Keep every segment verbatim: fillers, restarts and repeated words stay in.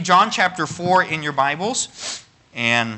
John chapter four in your Bibles, and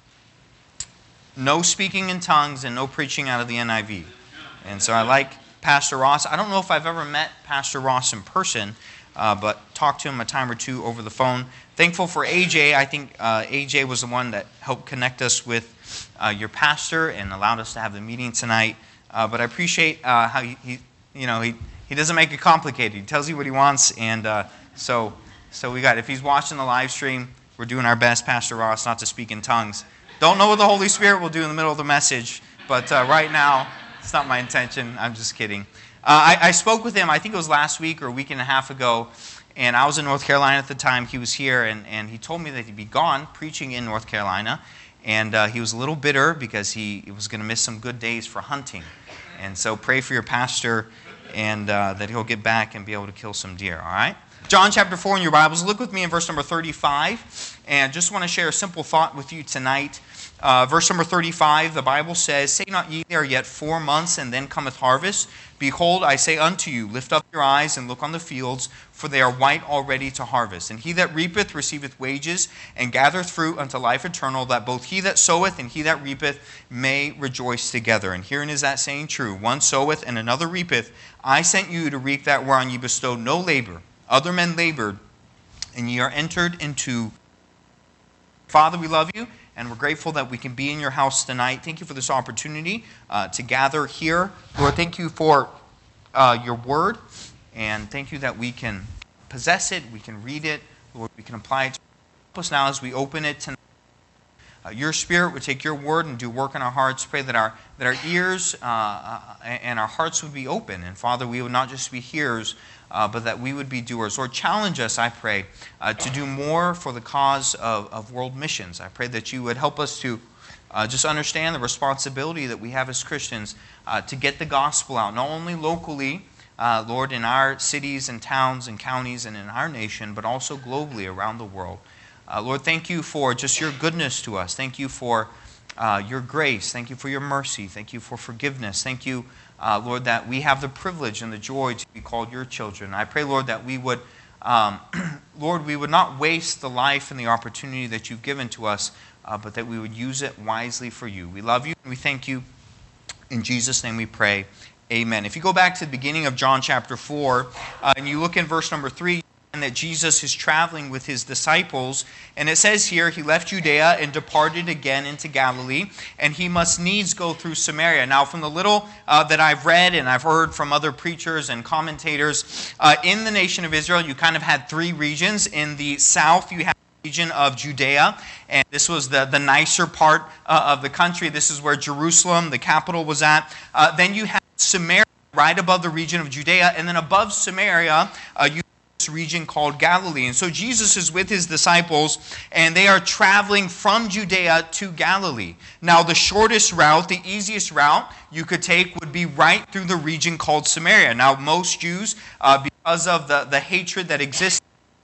no speaking in tongues and no preaching out of the N I V. And so I like Pastor Ross. I don't know if I've ever met Pastor Ross in person, uh, but talked to him a time or two over the phone. Thankful for A J. I think uh, A J was the one that helped connect us with uh, your pastor and allowed us to have the meeting tonight. Uh, but I appreciate uh, how he, he, you know, he, he doesn't make it complicated. He tells you what he wants, and uh, so... So we got, if he's watching the live stream, we're doing our best, Pastor Ross, not to speak in tongues. Don't know what the Holy Spirit will do in the middle of the message, but uh, right now, it's not my intention. I'm just kidding. Uh, I, I spoke with him, I think it was last week or a week and a half ago, and I was in North Carolina at the time. He was here, and, and he told me that he'd be gone preaching in North Carolina, and uh, he was a little bitter because he, he was going to miss some good days for hunting. And so pray for your pastor and uh, that he'll get back and be able to kill some deer, all right? John chapter four in your Bibles. Look with me in verse number thirty-five. And just want to share a simple thought with you tonight. Uh, verse number thirty-five, the Bible says, "Say not ye, there are yet four months, and then cometh harvest. Behold, I say unto you, lift up your eyes and look on the fields, for they are white already to harvest. And he that reapeth receiveth wages, and gathereth fruit unto life eternal, that both he that soweth and he that reapeth may rejoice together. And herein is that saying true, one soweth and another reapeth. I sent you to reap that whereon ye bestowed no labor. Other men labored, and ye are entered into." Father, we love you, and we're grateful that we can be in your house tonight. Thank you for this opportunity uh, to gather here. Lord, thank you for uh, your word, and thank you that we can possess it, we can read it, Lord, we can apply it. Help us now as we open it tonight. Uh, your Spirit would take your word and do work in our hearts. Pray that our that our ears uh, uh, and our hearts would be open, and Father, we would not just be hearers, Uh, but that we would be doers. Lord, challenge us, I pray, uh, to do more for the cause of, of world missions. I pray that you would help us to uh, just understand the responsibility that we have as Christians uh, to get the gospel out, not only locally, uh, Lord, in our cities and towns and counties and in our nation, but also globally around the world. Uh, Lord, thank you for just your goodness to us. Thank you for uh, your grace. Thank you for your mercy. Thank you for forgiveness. Thank you, Uh, Lord, that we have the privilege and the joy to be called your children. I pray, Lord, that we would, um, Lord, we would not waste the life and the opportunity that you've given to us, uh, but that we would use it wisely for you. We love you and we thank you. In Jesus' name we pray. Amen. If you go back to the beginning of John chapter four, uh, and you look in verse number three, and that Jesus is traveling with his disciples. And it says here, he left Judea and departed again into Galilee, and he must needs go through Samaria. Now, from the little uh, that I've read and I've heard from other preachers and commentators, uh, in the nation of Israel, you kind of had three regions. In the south, you had the region of Judea, and this was the, the nicer part uh, of the country. This is where Jerusalem, the capital, was at. Uh, then you had Samaria right above the region of Judea, and then above Samaria, uh, you region called Galilee. And so Jesus is with his disciples, and they are traveling from Judea to Galilee. Now, the shortest route, the easiest route you could take would be right through the region called Samaria. Now, most Jews, uh, because of the, the hatred that exists,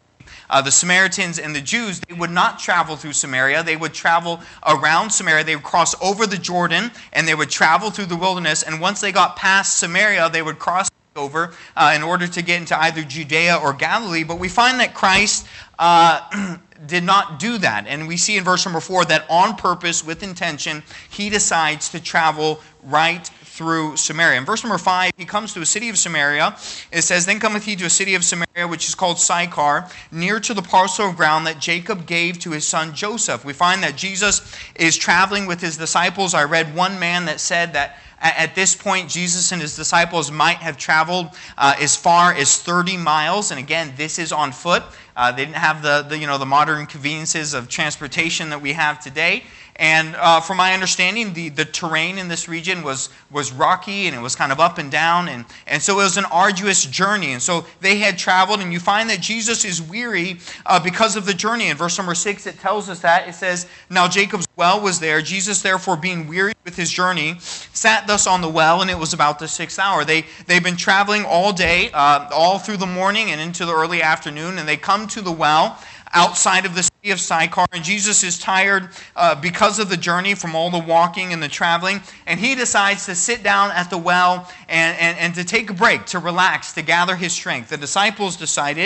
Uh, the Samaritans and the Jews, they would not travel through Samaria. They would travel around Samaria. They would cross over the Jordan, and they would travel through the wilderness. And once they got past Samaria, they would cross over uh, in order to get into either Judea or Galilee. But we find that Christ uh, did not do that. And we see in verse number four that on purpose, with intention, he decides to travel right through Samaria. In verse number five, he comes to a city of Samaria. It says, "Then cometh he to a city of Samaria, which is called Sychar, near to the parcel of ground that Jacob gave to his son Joseph." We find that Jesus is traveling with his disciples. I read one man that said that at this point, Jesus and his disciples might have traveled uh, as far as thirty miles. And again, this is on foot. Uh, they didn't have the, the, you know, the modern conveniences of transportation that we have today. And uh, from my understanding, the, the terrain in this region was, was rocky, and it was kind of up and down. And, and so it was an arduous journey. And so they had traveled, and you find that Jesus is weary uh, because of the journey. In verse number six, it tells us that. It says, "Now Jacob's well was there. Jesus, therefore, being weary with his journey, sat thus on the well, and it was about the sixth hour." They, they've been traveling all day, uh, all through the morning and into the early afternoon, and they come to the well outside of the city of Sychar, and Jesus is tired uh, because of the journey, from all the walking and the traveling, and he decides to sit down at the well and, and, and to take a break, to relax, to gather his strength. The disciples decided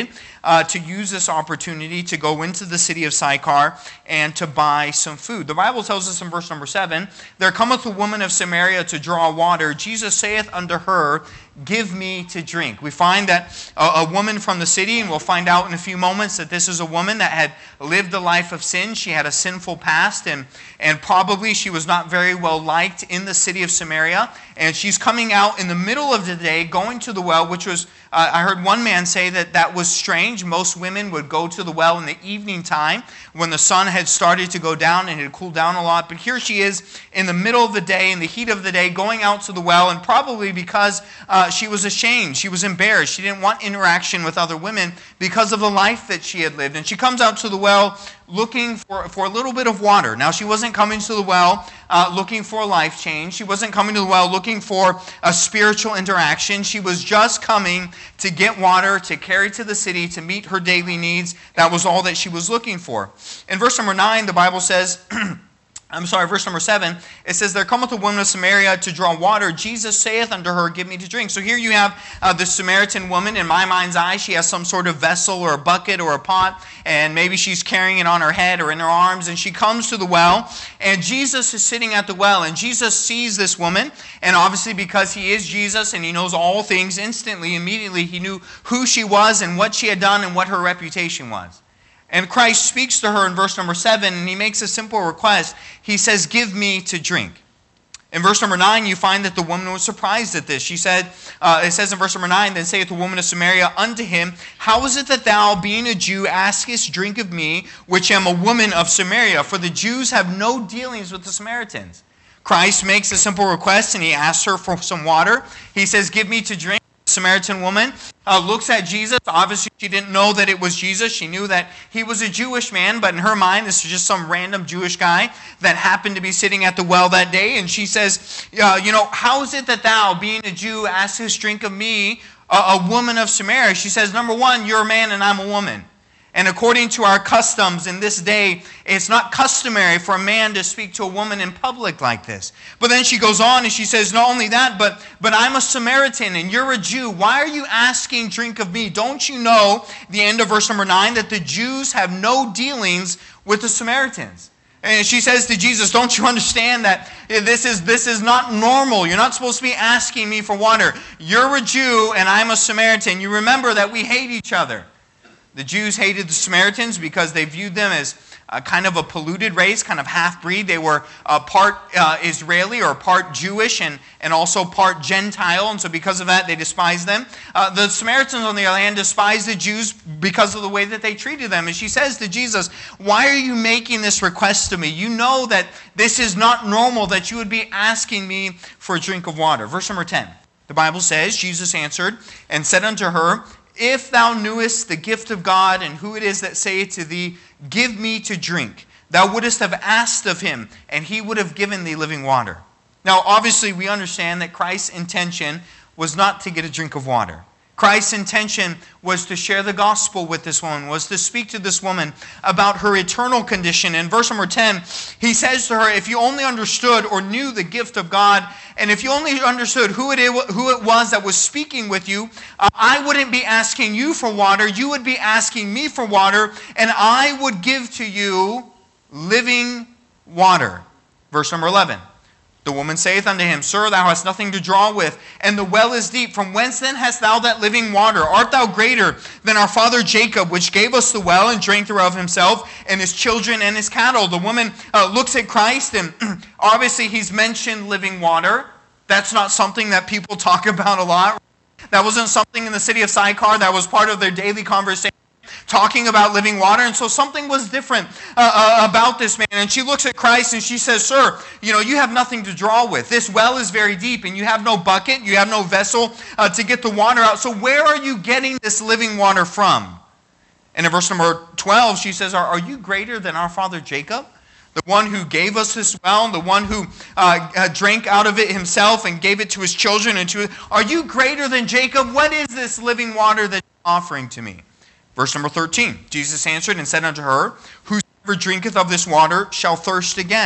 uh, to use this opportunity to go into the city of Sychar and to buy some food. The Bible tells us in verse number seven, there cometh a woman of Samaria to draw water. Jesus saith unto her, give me to drink. We find that a, a woman from the city, and we'll find out in a few moments that this is a woman that had lived a life of sin. She had a sinful past, and, and probably she was not very well liked in the city of Samaria. And she's coming out in the middle of the day, going to the well, which was, uh, I heard one man say that that was strange. Most women would go to the well in the evening time when the sun had started to go down and it had cooled down a lot. But here she is in the middle of the day, in the heat of the day, going out to the well, and probably because uh, she was ashamed, she was embarrassed, she didn't want interaction with other women because of the life that she had lived. And she comes out to the well looking for, for a little bit of water. Now, she wasn't coming to the well uh, looking for a life change. She wasn't coming to the well looking for a spiritual interaction. She was just coming to get water, to carry to the city, to meet her daily needs. That was all that she was looking for. In verse number nine, the Bible says, I'm sorry, verse number seven, it says, there cometh a woman of Samaria to draw water. Jesus saith unto her, give me to drink. So here you have uh, the Samaritan woman. In my mind's eye, she has some sort of vessel or a bucket or a pot, and maybe she's carrying it on her head or in her arms, and she comes to the well, and Jesus is sitting at the well, and Jesus sees this woman, and obviously because he is Jesus and he knows all things, instantly, immediately, he knew who she was and what she had done and what her reputation was. And Christ speaks to her in verse number seven, and he makes a simple request. He says, give me to drink. In verse number nine, you find that the woman was surprised at this. She said, uh, it says in verse number nine, then saith the woman of Samaria unto him, how is it that thou, being a Jew, askest drink of me, which am a woman of Samaria? For the Jews have no dealings with the Samaritans. Christ makes a simple request, and he asks her for some water. He says, give me to drink. Samaritan woman uh, looks at Jesus. Obviously, she didn't know that it was Jesus. She knew that he was a Jewish man, but in her mind, this is just some random Jewish guy that happened to be sitting at the well that day. And she says, uh, you know, how is it that thou, being a Jew, askest drink of me, a, a woman of Samaria? She says, number one, you're a man and I'm a woman. And according to our customs in this day, it's not customary for a man to speak to a woman in public like this. But then she goes on and she says, not only that, but, but I'm a Samaritan and you're a Jew. Why are you asking drink of me? Don't you know, the end of verse number nine, that the Jews have no dealings with the Samaritans? And she says to Jesus, don't you understand that this is, this is not normal? You're not supposed to be asking me for water. You're a Jew and I'm a Samaritan. You remember that we hate each other. The Jews hated the Samaritans because they viewed them as a kind of a polluted race, kind of half-breed. They were uh, part uh, Israeli or part Jewish and, and also part Gentile, and so because of that, they despised them. Uh, the Samaritans, on the other hand, despised the Jews because of the way that they treated them. And she says to Jesus, why are you making this request to me? You know that this is not normal, that you would be asking me for a drink of water. Verse number ten, the Bible says, Jesus answered and said unto her, if thou knewest the gift of God and who it is that saith to thee, give me to drink, thou wouldest have asked of him, and he would have given thee living water. Now, obviously, we understand that Christ's intention was not to get a drink of water. Christ's intention was to share the gospel with this woman, was to speak to this woman about her eternal condition. In verse number ten, he says to her, if you only understood or knew the gift of God, and if you only understood who it, who it was that was speaking with you, uh, I wouldn't be asking you for water, you would be asking me for water, and I would give to you living water. Verse number eleven. The woman saith unto him, Sir, thou hast nothing to draw with, and the well is deep. From whence then hast thou that living water? Art thou greater than our father Jacob, which gave us the well, and drank thereof himself, and his children, and his cattle? The woman uh, looks at Christ, and obviously he's mentioned living water. That's not something that people talk about a lot. That wasn't something in the city of Sychar that was part of their daily conversation, talking about living water. And so something was different uh, uh, about this man. And she looks at Christ and she says, Sir, you know, you have nothing to draw with. This well is very deep and you have no bucket, you have no vessel uh, to get the water out. So where are you getting this living water from? And in verse number twelve, she says, Are, are you greater than our father Jacob? The one who gave us this well, the one who uh, uh, drank out of it himself and gave it to his children. And to, are you greater than Jacob? What is this living water that you're offering to me? Verse number thirteen, Jesus answered and said unto her, Whosoever drinketh of this water shall thirst again.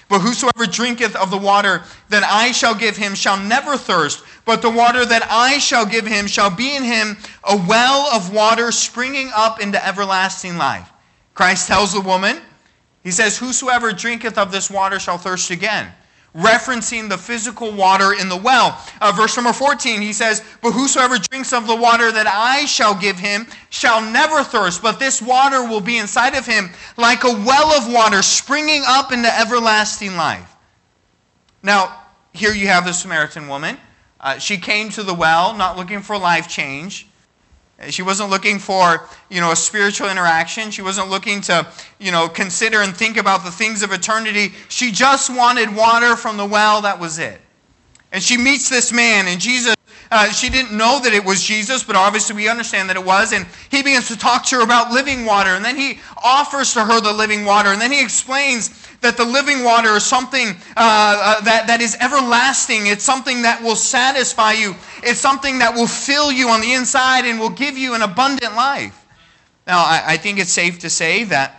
But whosoever drinketh of the water that I shall give him shall never thirst, but the water that I shall give him shall be in him a well of water springing up into everlasting life. Christ tells the woman, he says, whosoever drinketh of this water shall thirst again, referencing the physical water in the well. Uh, verse number fourteen, he says, but whosoever drinks of the water that I shall give him shall never thirst, but this water will be inside of him like a well of water springing up into everlasting life. Now, here you have the Samaritan woman. Uh, she came to the well not looking for life change. She wasn't looking for, you know, a spiritual interaction. She wasn't looking to, you know, consider and think about the things of eternity. She just wanted water from the well. That was it. And she meets this man, and Jesus, uh, she didn't know that it was Jesus, but obviously we understand that it was. And he begins to talk to her about living water, and then he offers to her the living water, and then he explains that the living water is something uh, uh, that, that is everlasting. It's something that will satisfy you. It's something that will fill you on the inside and will give you an abundant life. Now, I, I think it's safe to say that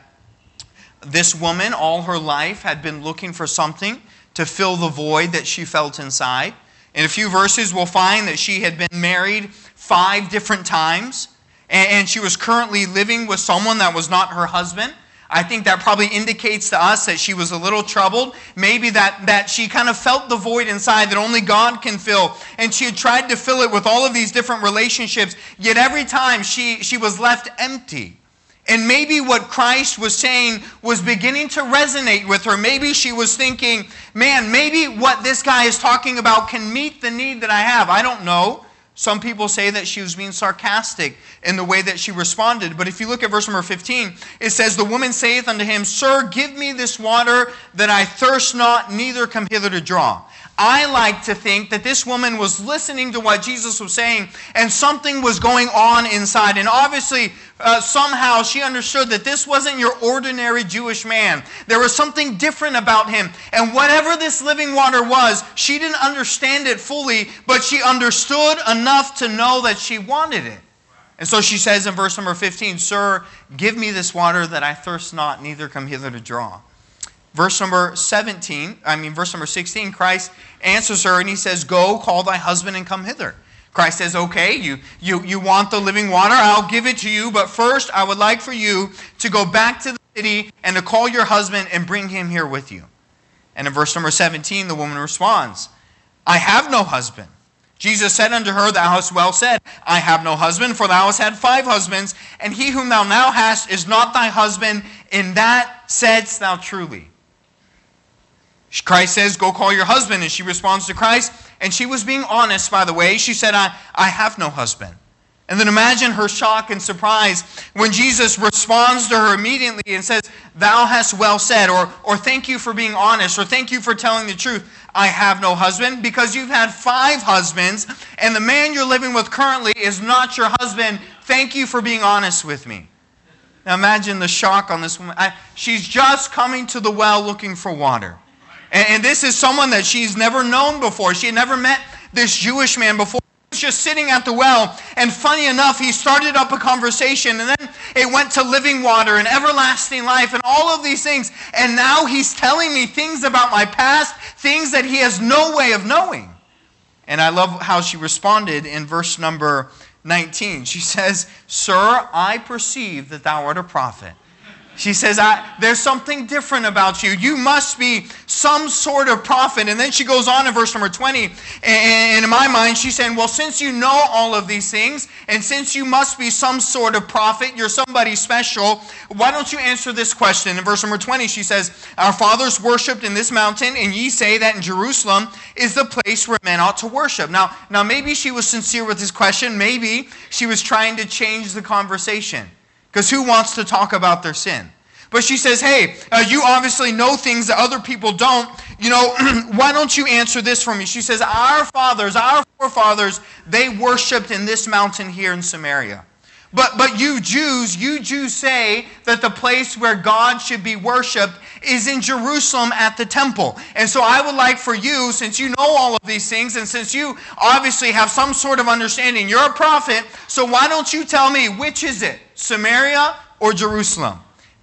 this woman, all her life, had been looking for something to fill the void that she felt inside. In a few verses, we'll find that she had been married five different times, and, and she was currently living with someone that was not her husband. I think that probably indicates to us that she was a little troubled. Maybe that, that she kind of felt the void inside that only God can fill. And she had tried to fill it with all of these different relationships. Yet every time she, she was left empty. And maybe what Christ was saying was beginning to resonate with her. Maybe she was thinking, man, maybe what this guy is talking about can meet the need that I have. I don't know. Some people say that she was being sarcastic in the way that she responded. But if you look at verse number fifteen, it says, the woman saith unto him, Sir, give me this water that I thirst not, neither come hither to draw. I like to think that this woman was listening to what Jesus was saying, and something was going on inside. And obviously, uh, somehow she understood that this wasn't your ordinary Jewish man. There was something different about him. And whatever this living water was, she didn't understand it fully, but she understood enough to know that she wanted it. And so she says in verse number fifteen, Sir, give me this water that I thirst not, neither come hither to draw. Verse number seventeen, I mean verse number sixteen, Christ answers her and he says, Go, call thy husband and come hither. Christ says, okay, you, you, you want the living water, I'll give it to you, but first I would like for you to go back to the city and to call your husband and bring him here with you. And in verse number seventeen, the woman responds, I have no husband. Jesus said unto her, Thou hast well said, I have no husband, for thou hast had five husbands, and he whom thou now hast is not thy husband. In that saidst thou truly. Christ says, Go call your husband. And she responds to Christ. And she was being honest, by the way. She said, I, I have no husband. And then imagine her shock and surprise when Jesus responds to her immediately and says, Thou hast well said, or, or thank you for being honest, or thank you for telling the truth. I have no husband, because you've had five husbands, and the man you're living with currently is not your husband. Thank you for being honest with me. Now imagine the shock on this woman. I, she's just coming to the well looking for water. And, and this is someone that she's never known before. She had never met this Jewish man before. He was just sitting at the well, and funny enough, he started up a conversation, and then it went to living water and everlasting life and all of these things. And now he's telling me things about my past, things that he has no way of knowing. And I love how she responded in verse number nineteen. She says, Sir, I perceive that thou art a prophet. She says, I, there's something different about you. You must be some sort of prophet. And then she goes on in verse number twenty. And in my mind, she's saying, well, since you know all of these things, and since you must be some sort of prophet, you're somebody special, why don't you answer this question? In verse number twenty, she says, Our fathers worshipped in this mountain, and ye say that in Jerusalem is the place where men ought to worship. Now, now maybe she was sincere with this question. Maybe she was trying to change the conversation. Because who wants to talk about their sin? But she says, hey, uh, you obviously know things that other people don't. You know, why don't you answer this for me? She says, our fathers, our forefathers, they worshipped in this mountain here in Samaria. But, but you Jews, you Jews say that the place where God should be worshipped is in Jerusalem at the temple. And so I would like for you, since you know all of these things, and since you obviously have some sort of understanding, you're a prophet, so why don't you tell me, which is it, Samaria or Jerusalem?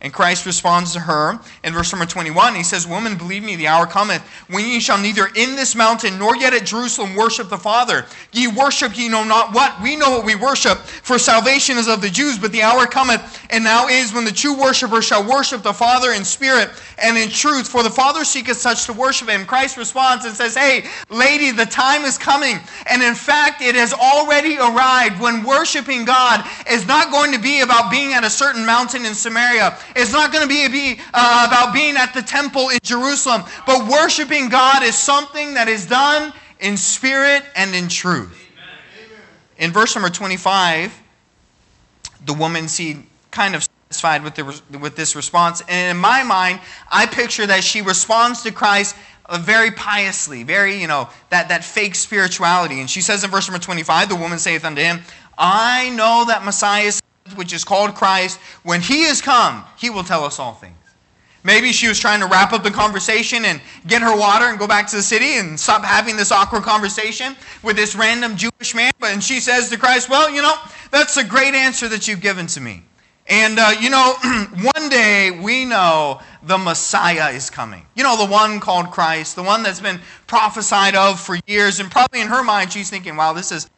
And Christ responds to her in verse number twenty-one. He says, Woman, believe me, the hour cometh when ye shall neither in this mountain nor yet at Jerusalem worship the Father. Ye worship ye know not what. We know what we worship, for salvation is of the Jews. But the hour cometh, and now is, when the true worshiper shall worship the Father in spirit and in truth. For the Father seeketh such to worship him. Christ responds and says, hey, lady, the time is coming. And in fact, it has already arrived when worshiping God is not going to be about being at a certain mountain in Samaria. It's not going to be, be uh, about being at the temple in Jerusalem. But worshiping God is something that is done in spirit and in truth. Amen. In verse number twenty-five, the woman seemed kind of satisfied with, the, with this response. And in my mind, I picture that she responds to Christ very piously, very, you know, that, that fake spirituality. And she says in verse number twenty-five, the woman saith unto him, I know that Messiah is, which is called Christ. When he is come, he will tell us all things. Maybe she was trying to wrap up the conversation and get her water and go back to the city and stop having this awkward conversation with this random Jewish man. But and she says to Christ, well, you know, that's a great answer that you've given to me. And, uh, you know, one day we know the Messiah is coming. You know, the one called Christ, the one that's been prophesied of for years. And probably in her mind, she's thinking, wow, this is...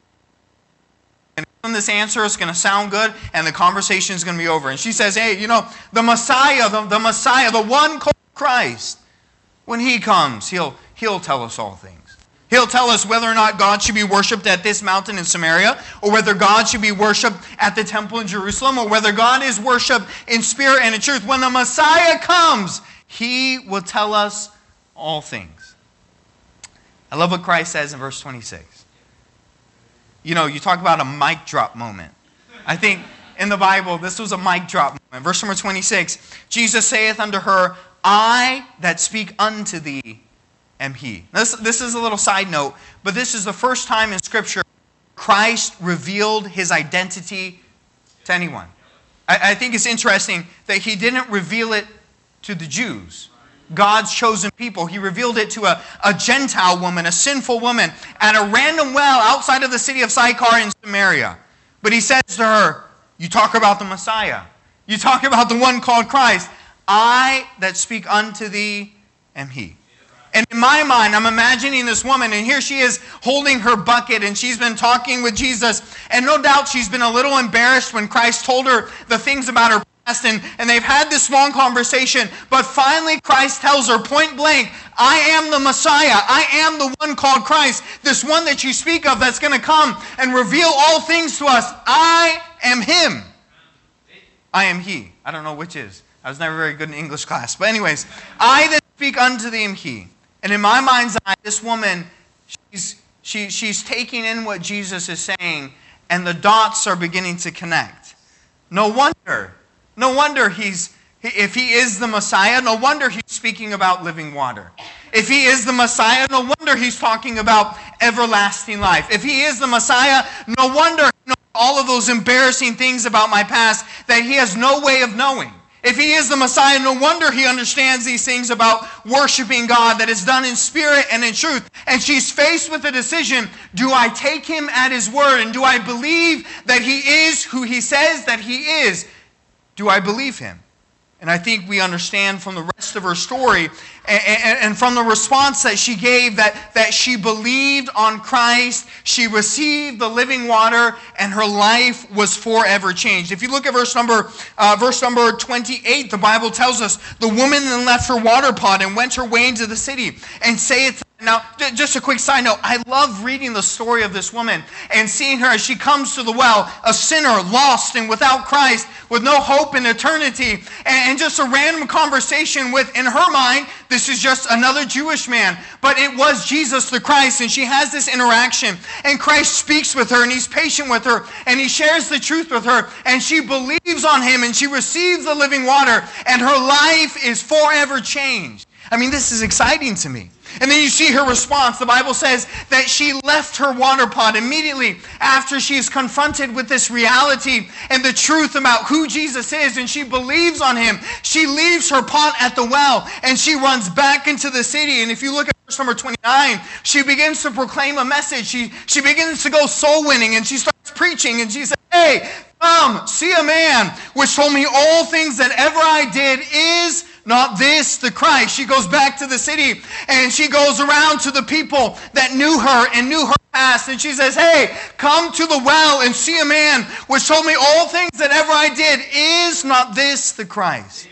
And this answer is going to sound good, and the conversation is going to be over. And she says, hey, you know, the Messiah, the, the Messiah, the one called Christ, when he comes, he'll, he'll tell us all things. He'll tell us whether or not God should be worshipped at this mountain in Samaria, or whether God should be worshipped at the temple in Jerusalem, or whether God is worshipped in spirit and in truth. When the Messiah comes, he will tell us all things. I love what Christ says in verse twenty-six. You know, you talk about a mic drop moment. I think in the Bible, this was a mic drop moment. Verse number twenty-six, Jesus saith unto her, I that speak unto thee am he. This, this is a little side note, but this is the first time in Scripture Christ revealed his identity to anyone. I, I think it's interesting that he didn't reveal it to the Jews, God's chosen people. He revealed it to a, a Gentile woman, a sinful woman, at a random well outside of the city of Sychar in Samaria. But he says to her, you talk about the Messiah. You talk about the one called Christ. I that speak unto thee am he. And in my mind, I'm imagining this woman, and here she is holding her bucket, and she's been talking with Jesus. And no doubt she's been a little embarrassed when Christ told her the things about her past, and, and they've had this long conversation. But finally, Christ tells her point blank, I am the Messiah. I am the one called Christ. This one that you speak of that's going to come and reveal all things to us. I am him. I am he. I don't know which is. I was never very good in English class. But anyways, I that speak unto thee am he. And in my mind's eye, this woman, she's, she, she's taking in what Jesus is saying, and the dots are beginning to connect. No wonder. No wonder he's, if he is the Messiah, no wonder he's speaking about living water. If he is the Messiah, no wonder he's talking about everlasting life. If he is the Messiah, no wonder he knows all of those embarrassing things about my past that he has no way of knowing. If he is the Messiah, no wonder he understands these things about worshiping God that is done in spirit and in truth. And she's faced with a decision. Do I take him at his word? And do I believe that he is who he says that he is? Do I believe him? And I think we understand from the rest of her story and from the response that she gave that, that she believed on Christ, she received the living water, and her life was forever changed. If you look at verse number uh, verse number twenty-eight, the Bible tells us, the woman then left her water pot and went her way into the city and saith. Now, just a quick side note, I love reading the story of this woman and seeing her as she comes to the well, a sinner, lost and without Christ, with no hope in eternity, and just a random conversation with, in her mind, this is just another Jewish man, but it was Jesus the Christ, and she has this interaction, and Christ speaks with her, and he's patient with her, and he shares the truth with her, and she believes on him, and she receives the living water, and her life is forever changed. I mean, this is exciting to me. And then you see her response. The Bible says that she left her water pot immediately after she is confronted with this reality and the truth about who Jesus is, and she believes on him. She leaves her pot at the well and she runs back into the city. And if you look at verse number twenty-nine, she begins to proclaim a message. She, she begins to go soul winning, and she starts preaching, and she says, hey, Come, see a man which told me all things that ever I did. Is not this the Christ? She goes back to the city and she goes around to the people that knew her and knew her past. And she says, hey, come to the well and see a man which told me all things that ever I did. Is not this the Christ?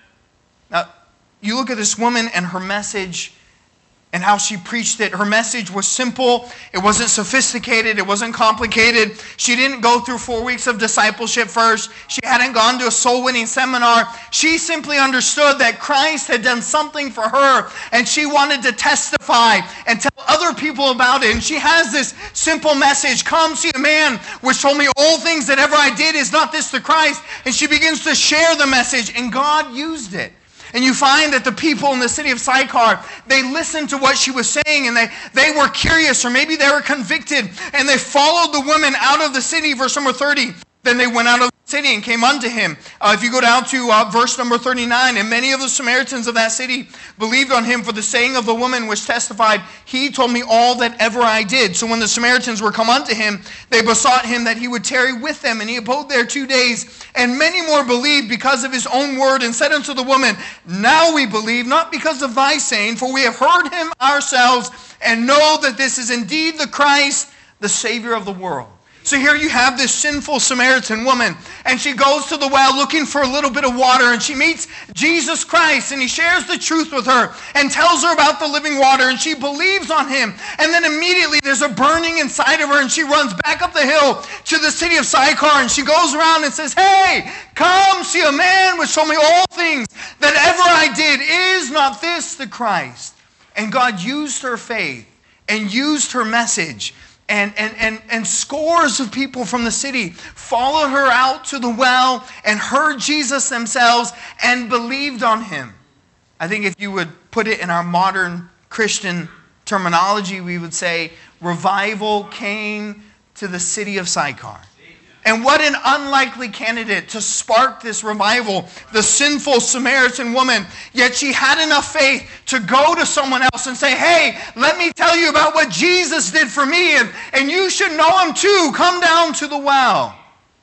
Now, you look at this woman and her message and how she preached it. Her message was simple. It wasn't sophisticated. It wasn't complicated. She didn't go through four weeks of discipleship first. She hadn't gone to a soul-winning seminar. She simply understood that Christ had done something for her, and she wanted to testify and tell other people about it. And she has this simple message, come see a man which told me all things that ever I did. Is not this the Christ? And she begins to share the message, and God used it. And you find that the people in the city of Sychar, they listened to what she was saying, and they, they were curious, or maybe they were convicted, and they followed the woman out of the city. Verse number thirty, then they went out of the city and came unto him. Uh, if you go down to uh, verse number thirty-nine, and many of the Samaritans of that city believed on him for the saying of the woman which testified, he told me all that ever I did. So when the Samaritans were come unto him, they besought him that he would tarry with them, and he abode there two days. And many more believed because of his own word, and said unto the woman, now we believe, not because of thy saying, for we have heard him ourselves, and know that this is indeed the Christ, the Savior of the world. So here you have this sinful Samaritan woman, and she goes to the well looking for a little bit of water, and she meets Jesus Christ, and he shares the truth with her and tells her about the living water, and she believes on him. And then immediately there's a burning inside of her, and she runs back up the hill to the city of Sychar, and she goes around and says, hey, come see a man which told me all things that ever I did. Is not this the Christ? And God used her faith and used her message. And, and, and, and scores of people from the city followed her out to the well and heard Jesus themselves and believed on him. I think if you would put it in our modern Christian terminology, we would say revival came to the city of Sychar. And what an unlikely candidate to spark this revival, the sinful Samaritan woman. Yet she had enough faith to go to someone else and say, hey, let me tell you about what Jesus did for me, and, and you should know him too. Come down to the well.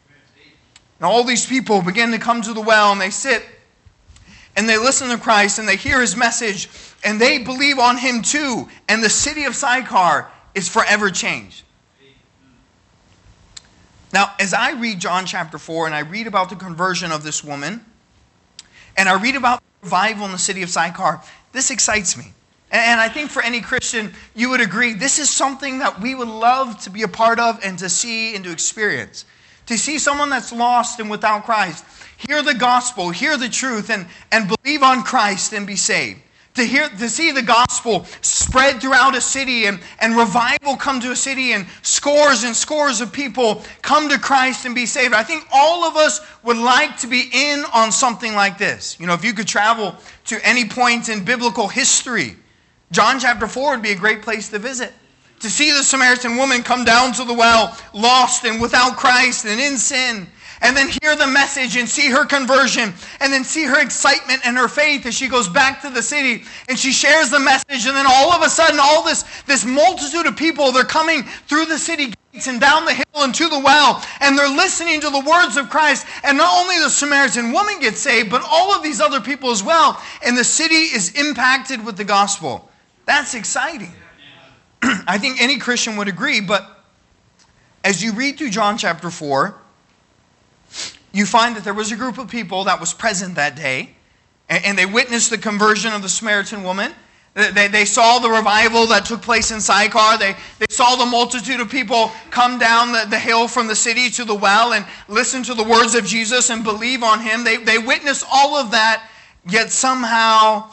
And all these people begin to come to the well, and they sit and they listen to Christ, and they hear his message, and they believe on him too. And the city of Sychar is forever changed. Now, as I read John chapter four, and I read about the conversion of this woman, and I read about the revival in the city of Sychar, this excites me. And I think for any Christian, you would agree, this is something that we would love to be a part of and to see and to experience. To see someone that's lost and without Christ, hear the gospel, hear the truth, and, and believe on Christ and be saved. To hear, to see the gospel spread throughout a city, and, and revival come to a city, and scores and scores of people come to Christ and be saved. I think all of us would like to be in on something like this. You know, if you could travel to any point in biblical history, John chapter four would be a great place to visit. To see the Samaritan woman come down to the well, lost and without Christ and in sin, and then hear the message and see her conversion, and then see her excitement and her faith as she goes back to the city and she shares the message, and then all of a sudden all this, this multitude of people, they're coming through the city gates and down the hill and to the well, and they're listening to the words of Christ. And not only the Samaritan woman gets saved, but all of these other people as well, and the city is impacted with the gospel. That's exciting. I think any Christian would agree, but as you read through John chapter four, you find that there was a group of people that was present that day, and they witnessed the conversion of the Samaritan woman. They, they saw the revival that took place in Sychar. They, they saw the multitude of people come down the, the hill from the city to the well and listen to the words of Jesus and believe on him. They, they witnessed all of that, yet somehow,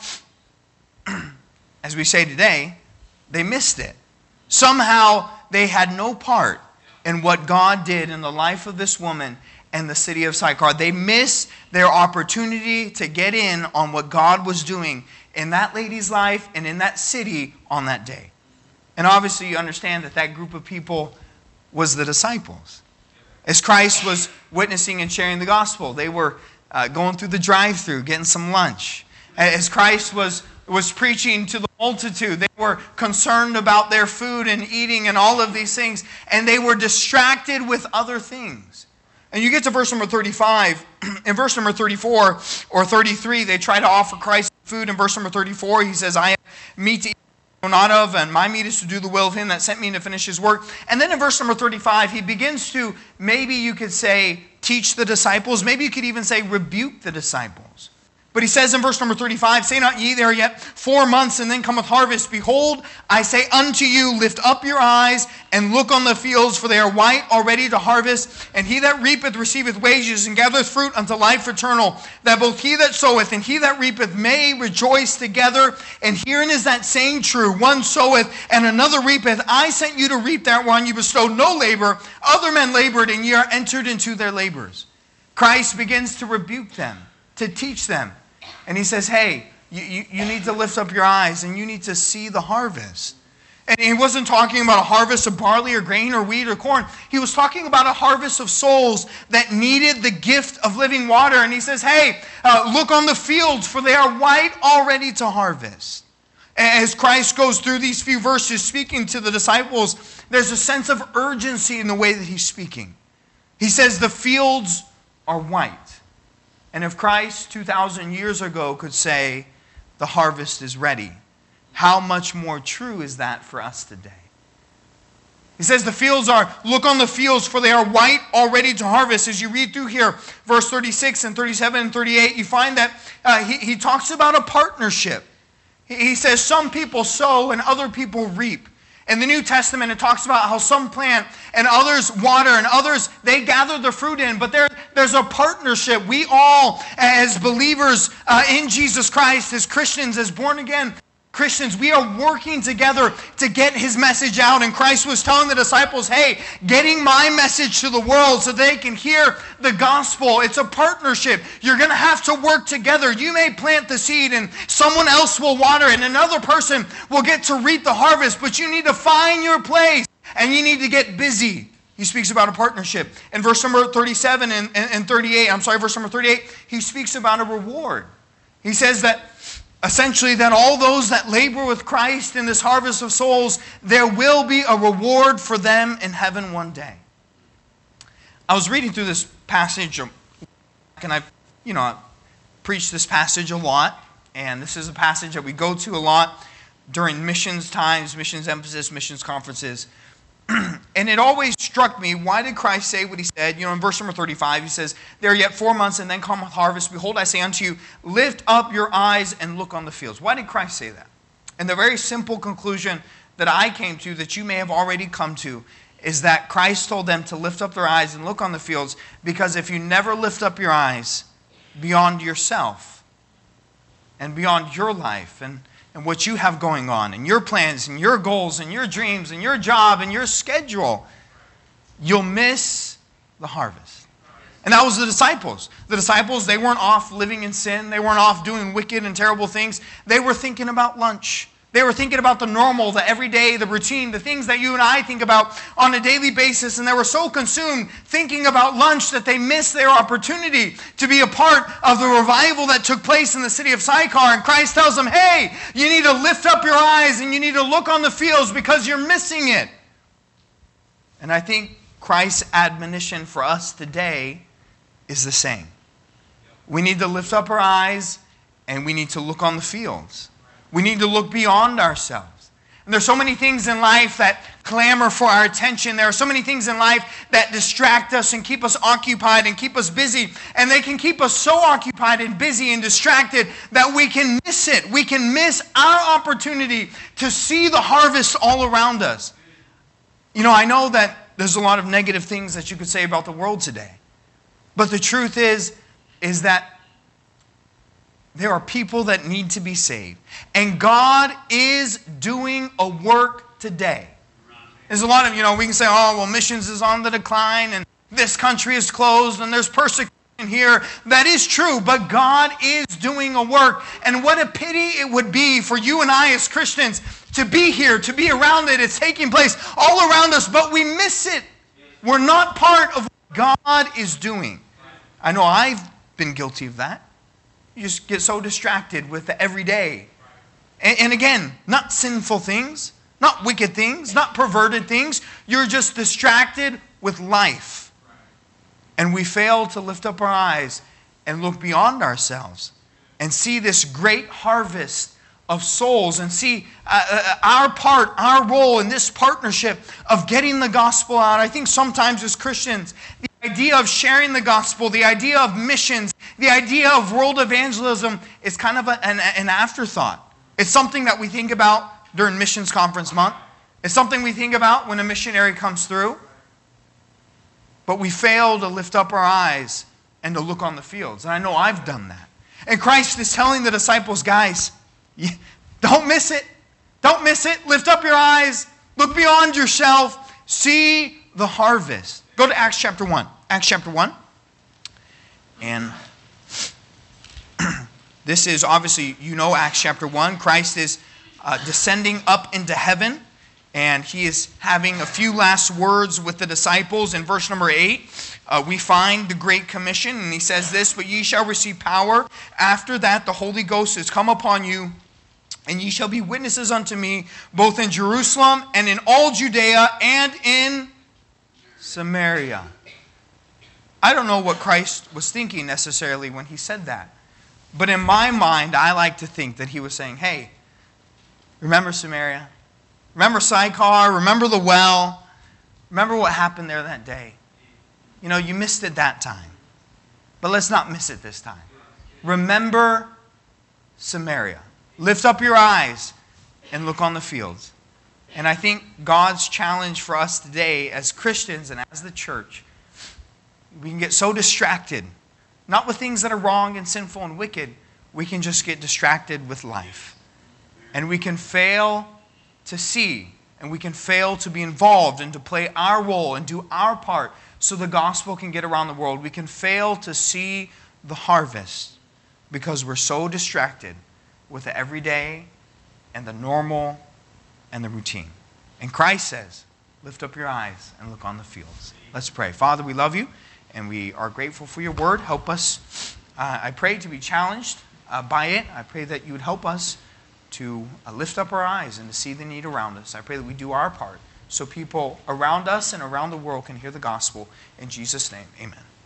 as we say today, they missed it. Somehow they had no part in what God did in the life of this woman and the city of Sychar. They missed their opportunity to get in on what God was doing in that lady's life and in that city on that day. And obviously you understand that that group of people was the disciples. As Christ was witnessing and sharing the gospel, they were uh, going through the drive-thru, getting some lunch. As Christ was, was preaching to the multitude, they were concerned about their food and eating and all of these things, and they were distracted with other things. And you get to verse number thirty-five. In verse number thirty-four or thirty-three, they try to offer Christ food. In verse number thirty-four, he says, I have meat to eat not of, and my meat is to do the will of him that sent me to finish his work. And then in verse number thirty-five, he begins to, maybe you could say, teach the disciples. Maybe you could even say, rebuke the disciples. But he says in verse number thirty-five, say not ye, there are yet four months, and then cometh harvest. Behold, I say unto you, lift up your eyes, and look on the fields, for they are white already to harvest. And he that reapeth receiveth wages, and gathereth fruit unto life eternal, that both he that soweth and he that reapeth may rejoice together. And herein is that saying true, one soweth, and another reapeth. I sent you to reap that whereon you bestowed no labor. Other men labored, and ye are entered into their labors. Christ begins to rebuke them, to teach them. And he says, hey, you, you, you need to lift up your eyes and you need to see the harvest. And he wasn't talking about a harvest of barley or grain or wheat or corn. He was talking about a harvest of souls that needed the gift of living water. And he says, hey, uh, look on the fields, for they are white already to harvest. As Christ goes through these few verses speaking to the disciples, there's a sense of urgency in the way that he's speaking. He says the fields are white. And if Christ two thousand years ago could say, the harvest is ready, how much more true is that for us today? He says the fields are, look on the fields, for they are white already to harvest. As you read through here, verse thirty-six and thirty-seven and thirty-eight, you find that uh, he, he talks about a partnership. He, he says some people sow and other people reap. In the New Testament, it talks about how some plant and others water and others, they gather the fruit in. But there, there's a partnership. We all, as believers uh, in Jesus Christ, as Christians, as born-again Christians, we are working together to get his message out. And Christ was telling the disciples, hey, getting my message to the world so they can hear the gospel. It's a partnership. You're going to have to work together. You may plant the seed and someone else will water it and another person will get to reap the harvest. But you need to find your place and you need to get busy. He speaks about a partnership. In verse number thirty-seven and, and, and thirty-eight, I'm sorry, verse number thirty-eight, he speaks about a reward. He says that essentially, that all those that labor with Christ in this harvest of souls, there will be a reward for them in heaven one day. I was reading through this passage, and I've, you know, I've preached this passage a lot, and this is a passage that we go to a lot during missions times, missions emphasis, missions conferences. And it always struck me, why did Christ say what he said? You know, in verse number thirty-five, he says, there are yet four months and then cometh harvest. Behold, I say unto you, lift up your eyes and look on the fields. Why did Christ say that? And the very simple conclusion that I came to, that you may have already come to, is that Christ told them to lift up their eyes and look on the fields, because if you never lift up your eyes beyond yourself and beyond your life and and what you have going on, and your plans, and your goals, and your dreams, and your job, and your schedule, you'll miss the harvest. And that was the disciples. The disciples, they weren't off living in sin. They weren't off doing wicked and terrible things. They were thinking about lunch. They were thinking about the normal, the everyday, the routine, the things that you and I think about on a daily basis. And they were so consumed thinking about lunch that they missed their opportunity to be a part of the revival that took place in the city of Sychar. And Christ tells them, hey, you need to lift up your eyes and you need to look on the fields because you're missing it. And I think Christ's admonition for us today is the same. We need to lift up our eyes and we need to look on the fields. We need to look beyond ourselves. And there's so many things in life that clamor for our attention. There are so many things in life that distract us and keep us occupied and keep us busy. And they can keep us so occupied and busy and distracted that we can miss it. We can miss our opportunity to see the harvest all around us. You know, I know that there's a lot of negative things that you could say about the world today. But the truth is, is that there are people that need to be saved. And God is doing a work today. There's a lot of, you know, we can say, oh, well, missions is on the decline and this country is closed and there's persecution here. That is true, but God is doing a work. And what a pity it would be for you and I as Christians to be here, to be around it. It's taking place all around us, but we miss it. We're not part of what God is doing. I know I've been guilty of that. You just get so distracted with the everyday. And, and again, not sinful things, not wicked things, not perverted things. You're just distracted with life. And we fail to lift up our eyes and look beyond ourselves and see this great harvest of souls and see uh, our part, our role in this partnership of getting the gospel out. I think sometimes as Christians, the idea of sharing the gospel, the idea of missions, the idea of world evangelism is kind of a, an, an afterthought. It's something that we think about during Missions Conference Month. It's something we think about when a missionary comes through. But we fail to lift up our eyes and to look on the fields. And I know I've done that. And Christ is telling the disciples, guys, don't miss it. Don't miss it. Lift up your eyes. Look beyond yourself. See the harvest. Go to Acts chapter one. Acts chapter one. And this is obviously, you know Acts chapter one. Christ is uh, descending up into heaven. And he is having a few last words with the disciples. In verse number eight, uh, we find the Great Commission. And he says this, "But ye shall receive power. After that the Holy Ghost is come upon you. And ye shall be witnesses unto me, both in Jerusalem and in all Judea and in Samaria." I don't know what Christ was thinking necessarily when he said that. But in my mind, I like to think that he was saying, hey, remember Samaria? Remember Sychar? Remember the well? Remember what happened there that day? You know, you missed it that time. But let's not miss it this time. Remember Samaria. Lift up your eyes and look on the fields. And I think God's challenge for us today as Christians and as the church, we can get so distracted, not with things that are wrong and sinful and wicked, we can just get distracted with life. And we can fail to see, and we can fail to be involved and to play our role and do our part so the gospel can get around the world. We can fail to see the harvest because we're so distracted with the everyday and the normal and the routine. And Christ says, lift up your eyes and look on the fields. Let's pray. Father, we love you and we are grateful for your word. Help us, uh, I pray, to be challenged uh, by it. I pray that you would help us to uh, lift up our eyes and to see the need around us. I pray that we do our part so people around us and around the world can hear the gospel. In Jesus' name, amen.